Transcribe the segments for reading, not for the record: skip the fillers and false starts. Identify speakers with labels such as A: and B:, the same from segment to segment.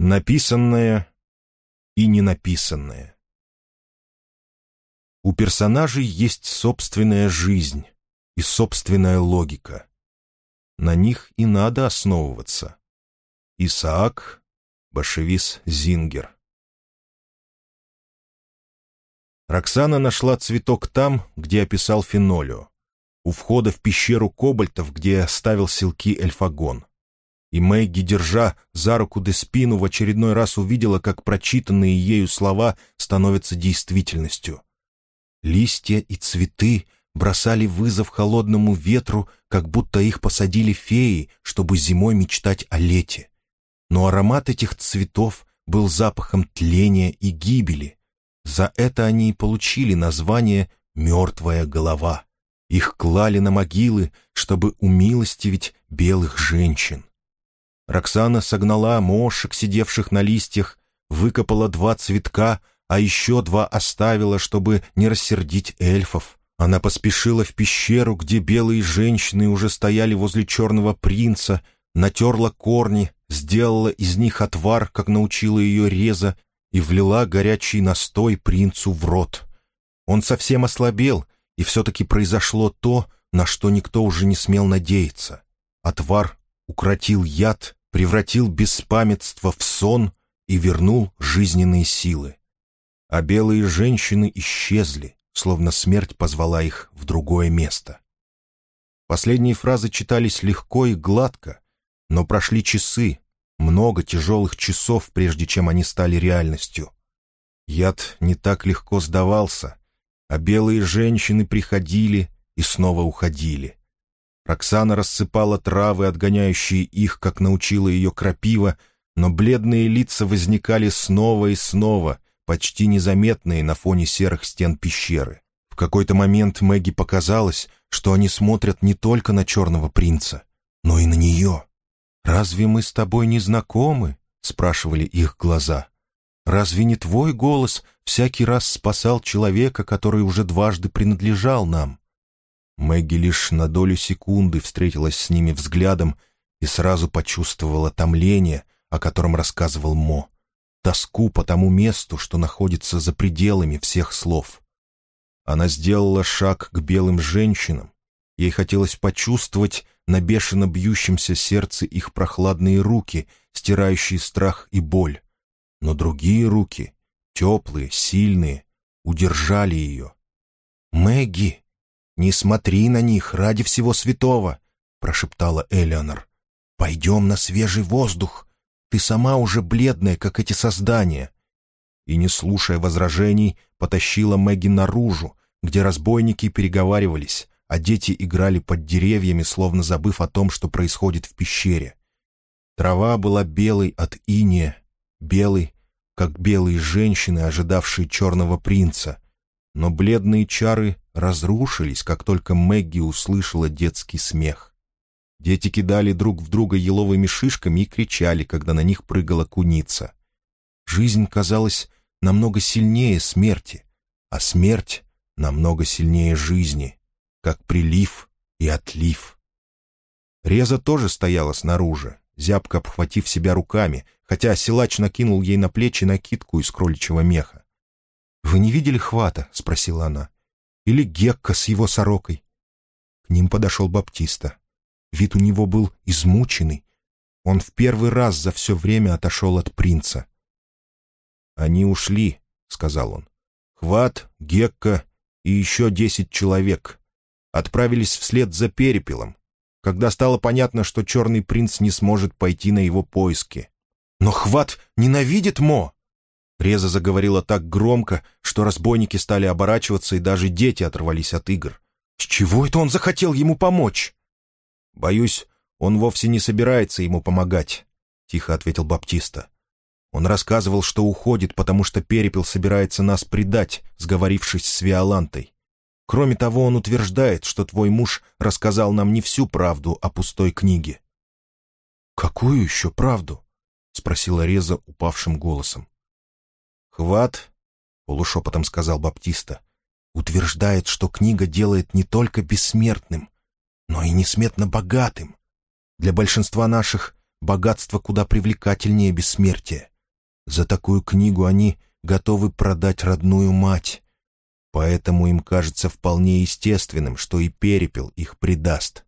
A: Написанное и ненаписанное. У персонажей есть собственная жизнь и собственная логика. На них и надо основываться. Исаак Башевис Зингер. Роксана нашла цветок там, где описал Фенолио, у входа в пещеру кобальтов, где оставил селки Эльфагон. И Мэгги, держа за руку Деспину, в очередной раз увидела, как прочитанные ею слова становятся действительностью. Листья и цветы бросали вызов холодному ветру, как будто их посадили феи, чтобы зимой мечтать о лете. Но аромат этих цветов был запахом тления и гибели. За это они и получили название «мертвая голова». Их клали на могилы, чтобы умилостивить белых женщин. Роксана согнала мошек, сидевших на листьях, выкопала 2 цветка, а еще 2 оставила, чтобы не рассердить эльфов. Она поспешила в пещеру, где белые женщины уже стояли возле черного принца, натерла корни, сделала из них отвар, как научила ее Реза, и влила горячий настой принцу в рот. Он совсем ослабел, и все-таки произошло то, на что никто уже не смел надеяться. Отвар укротил яд, превратил беспамятство в сон и вернул жизненные силы. А белые женщины исчезли, словно смерть позвала их в другое место. Последние фразы читались легко и гладко, но прошли часы, много тяжелых часов, прежде чем они стали реальностью. Яд не так легко сдавался, а белые женщины приходили и снова уходили. Роксана рассыпала травы, отгоняющие их, как научила ее крапива, но бледные лица возникали снова и снова, почти незаметные на фоне серых стен пещеры. В какой-то момент Мэгги показалось, что они смотрят не только на черного принца, но и на нее. «Разве мы с тобой не знакомы?» — спрашивали их глаза. «Разве не твой голос всякий раз спасал человека, который уже дважды принадлежал нам?» Мэгги лишь на долю секунды встретилась с ними взглядом и сразу почувствовала томление, о котором рассказывал Мо, тоску по тому месту, что находится за пределами всех слов. Она сделала шаг к белым женщинам. Ей хотелось почувствовать на бешено бьющемся сердце их прохладные руки, стирающие страх и боль. Но другие руки, теплые, сильные, удержали ее. «Мэгги, не смотри на них ради всего святого!» — прошептала Элеонор. «Пойдем на свежий воздух. Ты сама уже бледная, как эти создания». И, не слушая возражений, потащила Мэгги наружу, где разбойники переговаривались, а дети играли под деревьями, словно забыв о том, что происходит в пещере. Трава была белой от инея, белой, как белые женщины, ожидавшие черного принца. Но бледные чары разрушились, как только Мэгги услышала детский смех. Дети кидали друг в друга еловыми шишками и кричали, когда на них прыгала куница. Жизнь казалась намного сильнее смерти, а смерть намного сильнее жизни, как прилив и отлив. Реза тоже стояла снаружи, зябко обхватив себя руками, хотя силач накинул ей на плечи накидку из кроличьего меха. «Вы не видели Хвата?» — спросила она. «Или Гекка с его сорокой?» К ним подошел Баптиста. Вид у него был измученный. Он в первый раз за все время отошел от принца. «Они ушли», — сказал он. «Хват, Гекка и еще 10 человек. Отправились вслед за Перепелом, когда стало понятно, что черный принц не сможет пойти на его поиски». «Но Хват ненавидит Мо!» Реза заговорила так громко, что разбойники стали оборачиваться, и даже дети оторвались от игр. «С чего это он захотел ему помочь?» «Боюсь, он вовсе не собирается ему помогать», — тихо ответил Баптиста. «Он рассказывал, что уходит, потому что Перепел собирается нас предать, сговорившись с Виолантой. Кроме того, он утверждает, что твой муж рассказал нам не всю правду о пустой книге». «Какую еще правду?» — спросила Реза упавшим голосом. «Хват», — полушепотом сказал Баптиста, — «утверждает, что книга делает не только бессмертным, но и несметно богатым. Для большинства наших богатство куда привлекательнее бессмертия. За такую книгу они готовы продать родную мать. Поэтому им кажется вполне естественным, что и Перепел их предаст.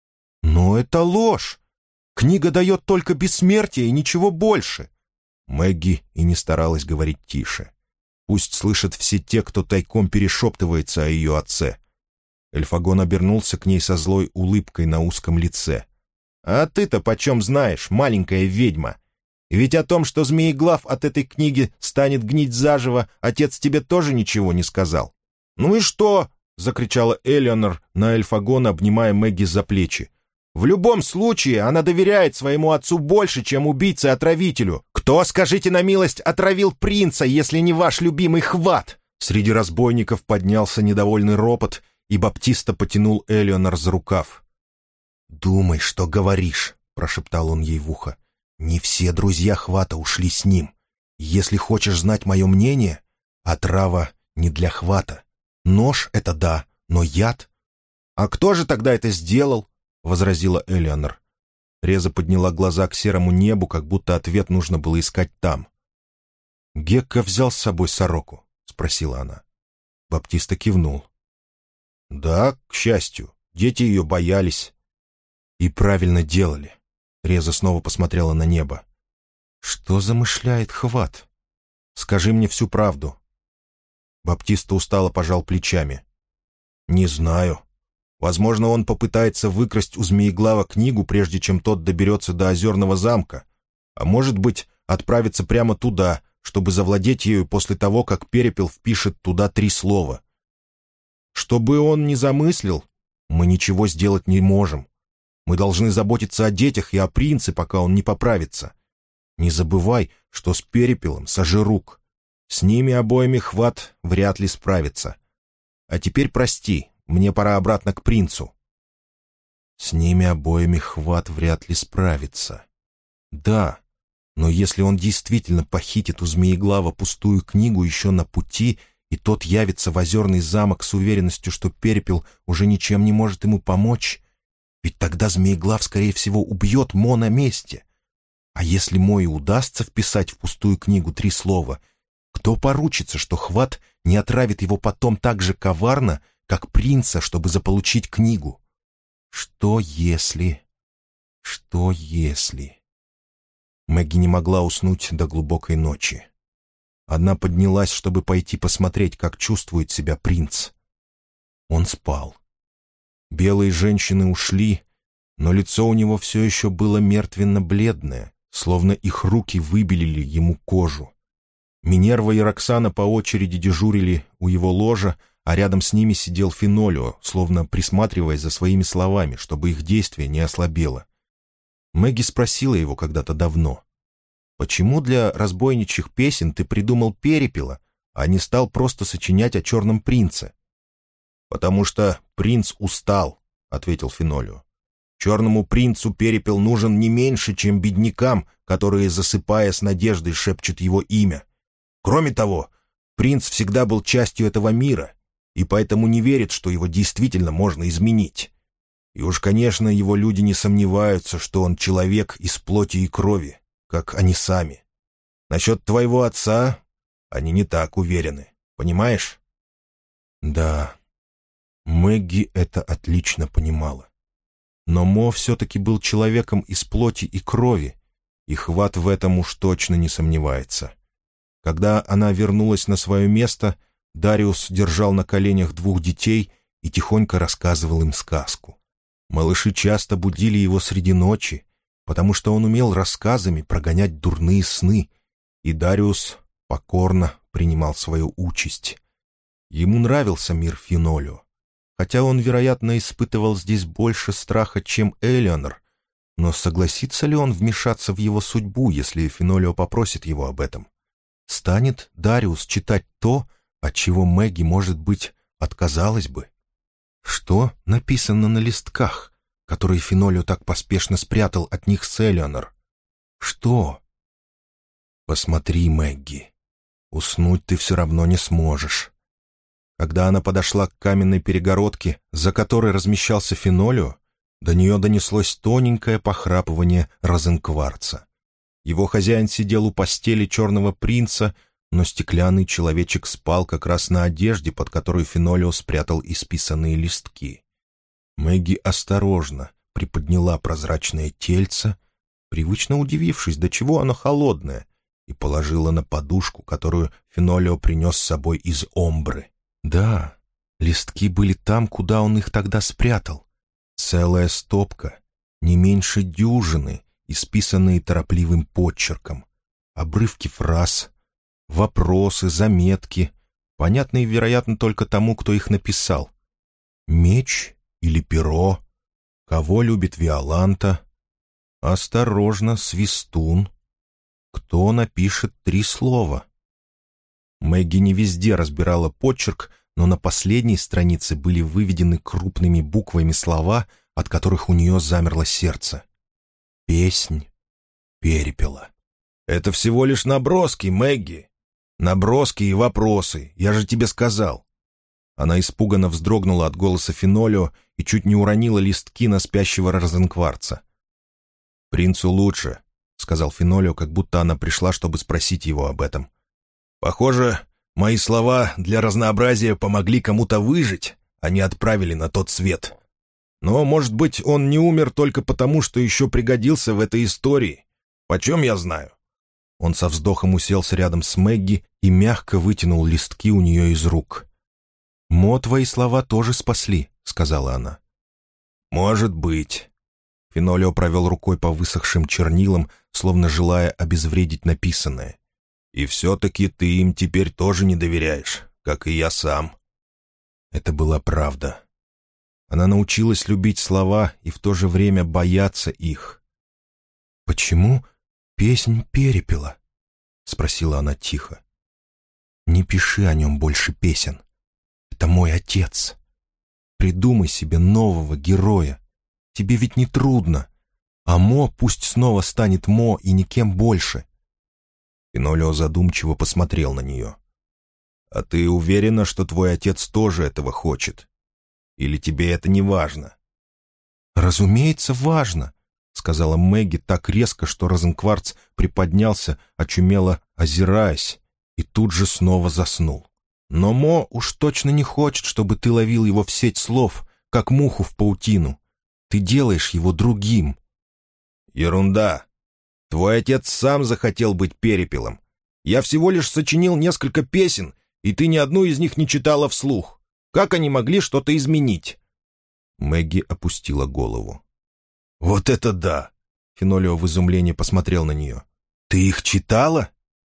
A: Но это ложь! Книга дает только бессмертие и ничего больше. Мэгги и не старалась говорить тише. Пусть слышат все те, кто тайком перешептывается о ее отце. Эльфагон обернулся к ней со злой улыбкой на узком лице. «А ты-то почем знаешь, маленькая ведьма? Ведь о том, что Змееглав от этой книги станет гнить заживо, отец тебе тоже ничего не сказал». «Ну и что?» — закричала Элеонор на Эльфагона, обнимая Мэгги за плечи. «В любом случае она доверяет своему отцу больше, чем убийце-отравителю. Кто, скажите на милость, отравил принца, если не ваш любимый Хват?» Среди разбойников поднялся недовольный ропот, и Баптиста потянул Элеонор за рукав. «Думай, что говоришь», — прошептал он ей в ухо. «Не все друзья Хвата ушли с ним. Если хочешь знать мое мнение, отрава не для Хвата. Нож — это да, но яд...» «А кто же тогда это сделал?» — возразила Элеонор. Реза подняла глаза к серому небу, как будто ответ нужно было искать там. «Гекка взял с собой сороку?» — спросила она. Баптиста кивнул. «Да, к счастью, дети ее боялись». «И правильно делали». Реза снова посмотрела на небо. «Что замышляет Хват? Скажи мне всю правду». Баптиста устало пожал плечами. «Не знаю. Возможно, он попытается выкрасть у Змееглава книгу, прежде чем тот доберется до Озерного замка. А может быть, отправиться прямо туда, чтобы завладеть ею после того, как Перепел впишет туда 3 слова. Что бы он ни замыслил, мы ничего сделать не можем. Мы должны заботиться о детях и о принце, пока он не поправится. Не забывай, что с Перепелом Сожирук. С ними обоими Хват вряд ли справится. А теперь прости, мне пора обратно к принцу». С ними обоими Хват вряд ли справится. Да, но если он действительно похитит у Змееглава пустую книгу еще на пути, и тот явится в Озерный замок с уверенностью, что Перепел уже ничем не может ему помочь, ведь тогда Змееглав, скорее всего, убьет Мо на месте. А если Мо и удастся вписать в пустую книгу 3 слова, кто поручится, что Хват не отравит его потом так же коварно, как принца, чтобы заполучить книгу? Что если... Что если... Мэгги не могла уснуть до глубокой ночи. Она поднялась, чтобы пойти посмотреть, как чувствует себя принц. Он спал. Белые женщины ушли, но лицо у него все еще было мертвенно-бледное, словно их руки выбелили ему кожу. Минерва и Роксана по очереди дежурили у его ложа, а рядом с ними сидел Фенолио, словно присматриваясь за своими словами, чтобы их действие не ослабело. Мэгги спросила его когда-то давно: «Почему для разбойничьих песен ты придумал Перепела, а не стал просто сочинять о черном принце?» «Потому что принц устал», — ответил Фенолио. «Черному принцу Перепел нужен не меньше, чем беднякам, которые, засыпая с надеждой, шепчут его имя. Кроме того, принц всегда был частью этого мира, и поэтому не верит, что его действительно можно изменить. И уж, конечно, его люди не сомневаются, что он человек из плоти и крови, как они сами. Насчет твоего отца они не так уверены, понимаешь?» Да, Мэгги это отлично понимала. Но Мо все-таки был человеком из плоти и крови, и Хват в этом уж точно не сомневается. Когда она вернулась на свое место, Дариус держал на коленях 2 детей и тихонько рассказывал им сказку. Малыши часто будили его среди ночи, потому что он умел рассказами прогонять дурные сны, и Дариус покорно принимал свою участь. Ему нравился мир Фенолио, хотя он, вероятно, испытывал здесь больше страха, чем Элеонор, но согласится ли он вмешаться в его судьбу, если Фенолио попросит его об этом? Станет Дариус читать то, от чего Мэгги, может быть, отказалась бы? Что написано на листках, которые Фенолио так поспешно спрятал от них с Элеонор? Что? Посмотри, Мэгги, уснуть ты все равно не сможешь. Когда она подошла к каменной перегородке, за которой размещался Фенолио, до нее донеслось тоненькое похрапывание розенкварца. Его хозяин сидел у постели черного принца, но стеклянный человечек спал как раз на одежде, под которой Фенолио спрятал исписанные листки. Мэгги осторожно приподняла прозрачное тельце, привычно удивившись, до чего оно холодное, и положила на подушку, которую Фенолио принес с собой из Омбры. Да, листки были там, куда он их тогда спрятал. Целая стопка, не меньше дюжины, исписанные торопливым подчерком. Обрывки фраз, вопросы, заметки, понятные, вероятно, только тому, кто их написал. Меч или перо? Кого любит Виоланта? Осторожно, свистун. Кто напишет 3 слова? Мэгги не везде разбирала почерк, но на последней странице были выведены крупными буквами слова, от которых у нее замерло сердце. «Песнь перепела». «Это всего лишь наброски, Мэгги. Наброски и вопросы, я же тебе сказал». Она испуганно вздрогнула от голоса Фенолио и чуть не уронила листки на спящего Розенкварца. «Принцу лучше», — сказал Фенолио, как будто она пришла, чтобы спросить его об этом. «Похоже, мои слова для разнообразия помогли кому-то выжить, а не отправили на тот свет. Но, может быть, он не умер только потому, что еще пригодился в этой истории. Почем я знаю?» Он со вздохом уселся рядом с Мэгги и мягко вытянул листки у нее из рук. «Мо, твои слова тоже спасли», — сказала она. «Может быть». Фенолио провел рукой по высохшим чернилам, словно желая обезвредить написанное. «И все-таки ты им теперь тоже не доверяешь, как и я сам». Это была правда. Она научилась любить слова и в то же время бояться их. «Почему песнь перепела?» — спросила она тихо. «Не пиши о нем больше песен. Это мой отец. Придумай себе нового героя. Тебе ведь не трудно. А Мо пусть снова станет Мо и никем больше». Фенолио задумчиво посмотрел на нее. «А ты уверена, что твой отец тоже этого хочет? Или тебе это не важно?» «Разумеется, важно», — сказала Мэгги так резко, что Розенкварц приподнялся, очумело озираясь, и тут же снова заснул. «Но Мо уж точно не хочет, чтобы ты ловил его в сеть слов, как муху в паутину. Ты делаешь его другим». «Ерунда. Твой отец сам захотел быть перепелом. Я всего лишь сочинил несколько песен, и ты ни одну из них не читала вслух. Как они могли что-то изменить?» Мэгги опустила голову. «Вот это да!» — Фенолио в изумлении посмотрел на нее. «Ты их читала?»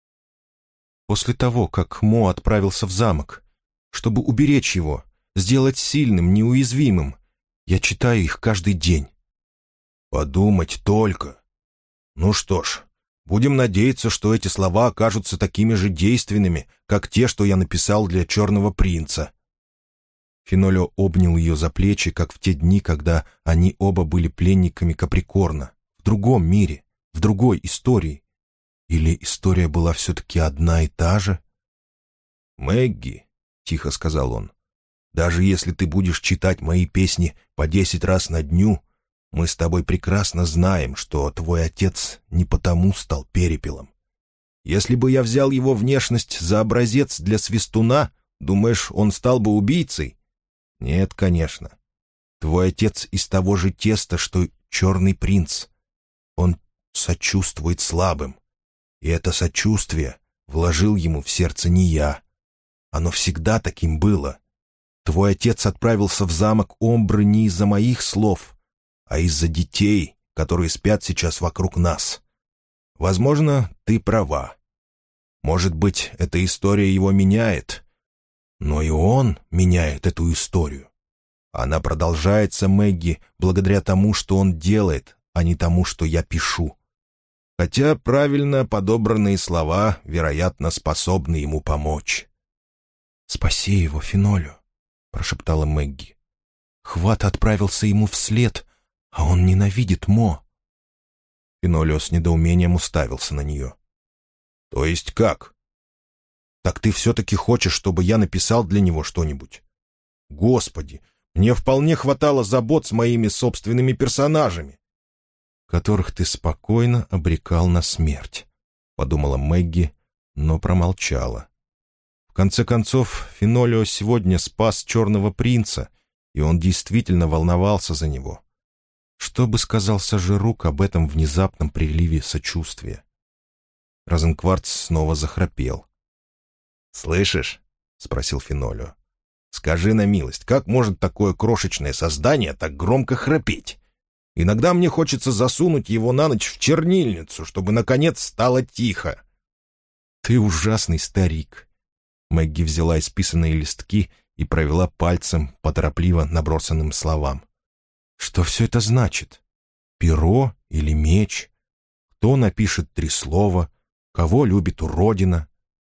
A: «После того, как Мо отправился в замок, чтобы уберечь его, сделать сильным, неуязвимым, я читаю их каждый день». «Подумать только! Ну что ж, будем надеяться, что эти слова окажутся такими же действенными, как те, что я написал для Черного принца». Фенолио обнял ее за плечи, как в те дни, когда они оба были пленниками Каприкорна, в другом мире, в другой истории. Или история была все-таки одна и та же? «Мэгги», — тихо сказал он, — «даже если ты будешь читать мои песни по 10 раз на дню, мы с тобой прекрасно знаем, что твой отец не потому стал перепелом. Если бы я взял его внешность за образец для свистуна, думаешь, он стал бы убийцей? Нет, конечно. Твой отец из того же теста, что Черный принц. Он сочувствует слабым. И это сочувствие вложил ему в сердце не я. Оно всегда таким было. Твой отец отправился в замок Омбры не из-за моих слов, а из-за детей, которые спят сейчас вокруг нас. Возможно, ты права. Может быть, эта история его меняет, но и он меняет эту историю. Она продолжается, Мэгги, благодаря тому, что он делает, а не тому, что я пишу. Хотя правильно подобранные слова, вероятно, способны ему помочь. «Спаси его, Фенолио», — прошептала Мэгги. «Хват отправился ему вслед, а он ненавидит Мо». Фенолио с недоумением уставился на нее. «То есть как? Так ты все-таки хочешь, чтобы я написал для него что-нибудь? Господи, мне вполне хватало забот с моими собственными персонажами». которых ты спокойно обрекал на смерть», — подумала Мэгги, но промолчала. В конце концов, Фенолио сегодня спас Черного принца, и он действительно волновался за него. Что бы сказал Сажирук об этом внезапном приливе сочувствия? Розенкварц снова захрапел. «Слышишь?» — спросил Фенолио. «Скажи на милость, как может такое крошечное создание так громко храпеть? Иногда мне хочется засунуть его на ночь в чернильницу, чтобы, наконец, стало тихо». «Ты ужасный старик». Мэгги взяла исписанные листки и провела пальцем по торопливо набросанным словам. «Что все это значит? Перо или меч? Кто напишет 3 слова? Кого любит уродина?»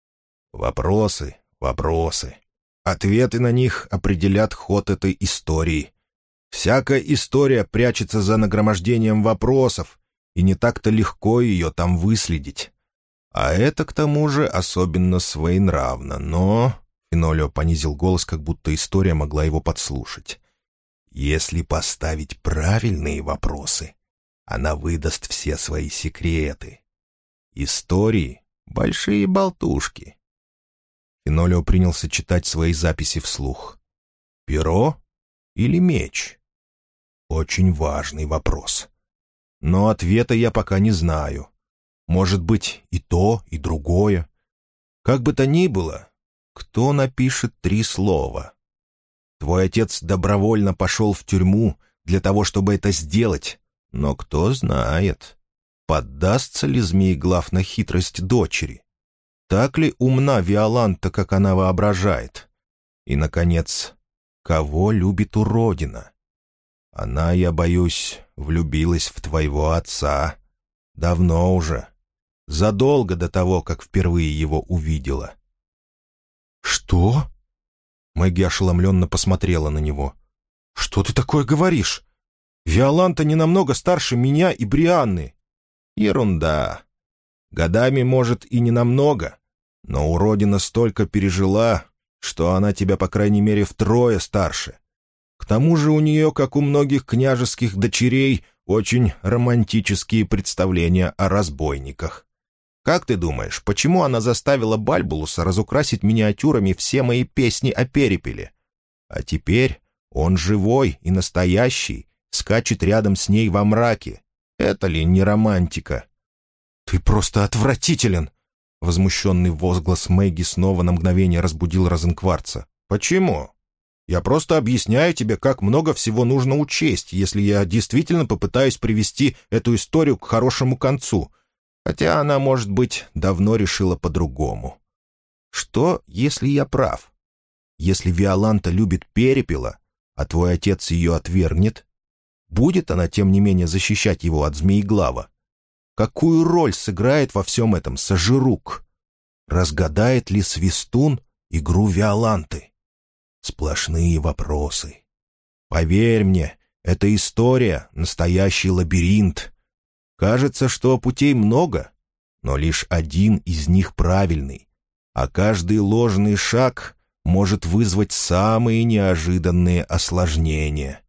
A: «Вопросы, вопросы. Ответы на них определят ход этой истории. Всякая история прячется за нагромождением вопросов, и не так-то легко ее там выследить. А это, к тому же, особенно своенравно, но...» Фенолио понизил голос, как будто история могла его подслушать. «Если поставить правильные вопросы, она выдаст все свои секреты. Истории — большие болтушки». Фенолио принялся читать свои записи вслух. «Перо или меч?» Очень важный вопрос. Но ответа я пока не знаю. Может быть, и то, и другое. Как бы то ни было, кто напишет 3 слова? Твой отец добровольно пошел в тюрьму для того, чтобы это сделать, но кто знает, поддастся ли Змееглав на хитрость дочери? Так ли умна Виоланта, как она воображает? И, наконец, кого любит уродина? Она, я боюсь, влюбилась в твоего отца. Давно уже. Задолго до того, как впервые его увидела. «Что?» Мэгги ошеломленно посмотрела на него. «Что ты такое говоришь? Виоланта не намного старше меня и Брианны». «Ерунда. Годами, может, и не намного, но уродина столько пережила, что она тебя, по крайней мере, втрое старше. К тому же у нее, как у многих княжеских дочерей, очень романтические представления о разбойниках. Как ты думаешь, почему она заставила Бальбулуса разукрасить миниатюрами все мои песни о Перепеле? А теперь он живой и настоящий, скачет рядом с ней во мраке. Это ли не романтика?» «Ты просто отвратителен!» Возмущенный возглас Мэгги снова на мгновение разбудил Розенкварца. «Почему? Я просто объясняю тебе, как много всего нужно учесть, если я действительно попытаюсь привести эту историю к хорошему концу, хотя она, может быть, давно решила по-другому. Что, если я прав? Если Виоланта любит Перепела, а твой отец ее отвергнет, будет она, тем не менее, защищать его от Змееглава? Какую роль сыграет во всем этом Сажирук? Разгадает ли Свистун игру Виоланты? Сплошные вопросы. Поверь мне, эта история — настоящий лабиринт. Кажется, что путей много, но лишь один из них правильный, а каждый ложный шаг может вызвать самые неожиданные осложнения.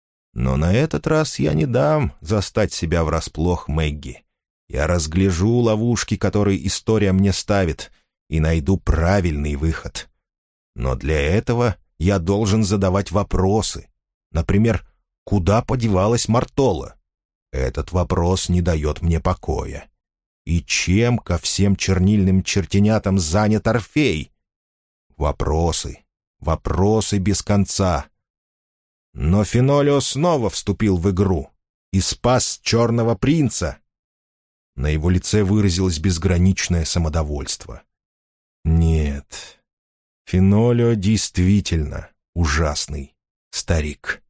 A: Но на этот раз я не дам застать себя врасплох, Мэгги. Я разгляжу ловушки, которые история мне ставит, и найду правильный выход. Но для этого я должен задавать вопросы. Например, куда подевалась Мартола? Этот вопрос не дает мне покоя. И чем ко всем чернильным чертенятам занят Орфей? Вопросы, вопросы без конца. Но Фенолио снова вступил в игру и спас Черного принца. На его лице выразилось безграничное самодовольство. Нет, Фенолио действительно ужасный старик.